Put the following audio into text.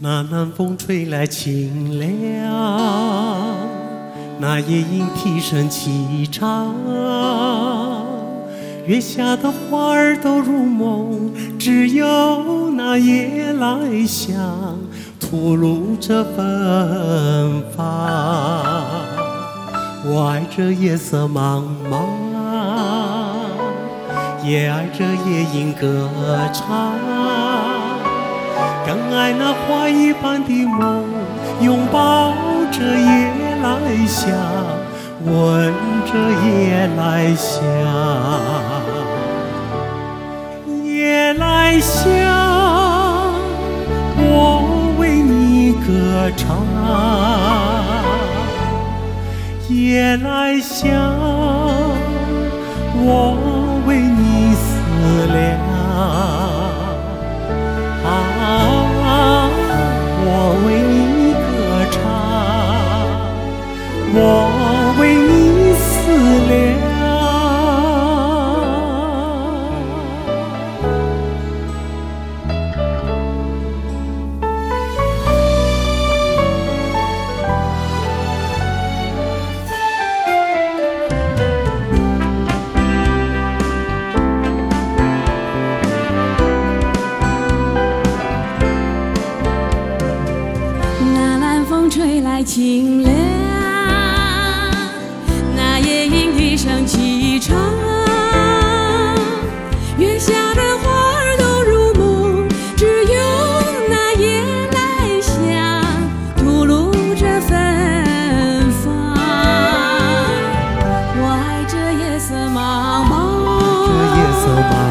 那南风吹来清凉，那夜莺啼声齐唱，月下的花儿都入梦，只有那夜来香吐露着芬芳。我爱这夜色茫茫，也爱这夜莺歌唱，更爱那花一般的梦，拥抱着夜来香，闻着夜来香。夜来香，我为你歌唱，夜来香，我为你思量。我为你歌唱，我为你思量。 吹来清凉，那夜莺啼声齐唱，月下的花儿都入梦，只有那夜来香吐露着芬芳。我爱这夜色茫茫，